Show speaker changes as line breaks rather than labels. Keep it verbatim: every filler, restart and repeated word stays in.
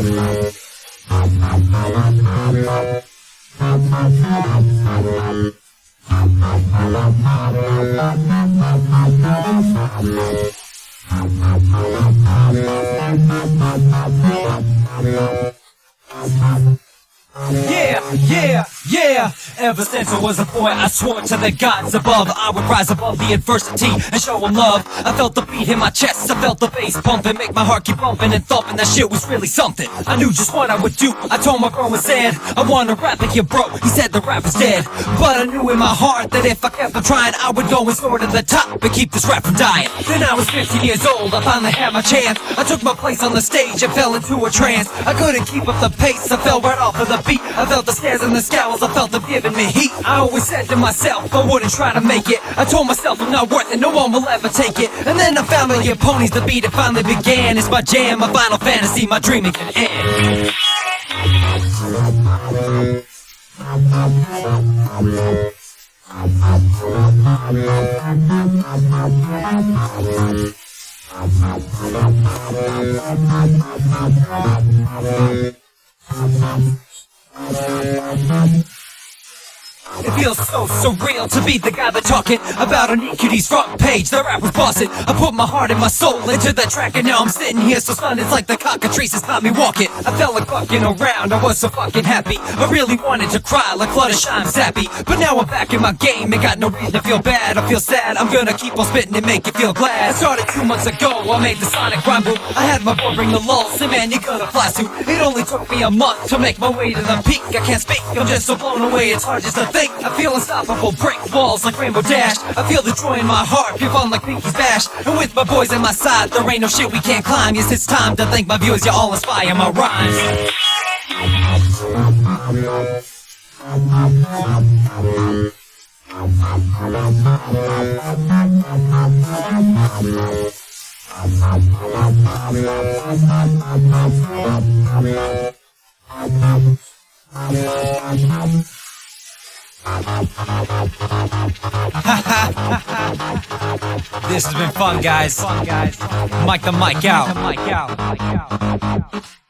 Yeah, yeah, yeah. Ever since I was a boy, I swore to the gods above I would rise above the adversity and show them love. I felt the beat in my chest, I felt the bass pumping, make my heart keep bumping and thumping. That shit was really something. I knew just what I would do. I told my bro and said, I wanna rap like you, bro. He said the rap is dead, but I knew in my heart that if I kept on trying, I would go and soar to the top and keep this rap from dying. Then I was fifteen years old, I finally had my chance. I took my place on the stage and fell into a trance. I couldn't keep up the pace, I fell right off of the beat. I felt the stares and the scowls, I felt them giving me heat. I always said to myself, I wouldn't try to make it. I told myself I'm not worth it, no one will ever take it. And then I found Million Ponies, the beat it finally began. It's my jam, my final fantasy, my dream it can end. It feels so surreal to be the guy that's talking about an E Q D's front page. The rap was busted. I put my heart and my soul into that track, and now I'm sitting here so stunned. It's like the cockatrice has taught me walking. I felt like fucking around. I was so fucking happy. I really wanted to cry like Fluttershy, I'm sappy. But now I'm back in my game. Ain't got no reason to feel bad. I feel sad. I'm gonna keep on spitting and make you feel glad. I started two months ago. I made the Sonic rhyme boom. I had my boy bring the lulls. And man, you're gonna fly soon. It only took me a month to make my way to the peak. I can't speak. I'm just so blown away. It's hard just to think. I feel unstoppable, break walls like Rainbow Dash. I feel the joy in my heart, feel fun like Pinky's Bash. And with my boys at my side, there ain't no shit we can't climb. Yes, it's time to thank my viewers, you all inspire my rhymes. This has been fun, guys. Mike the mic out.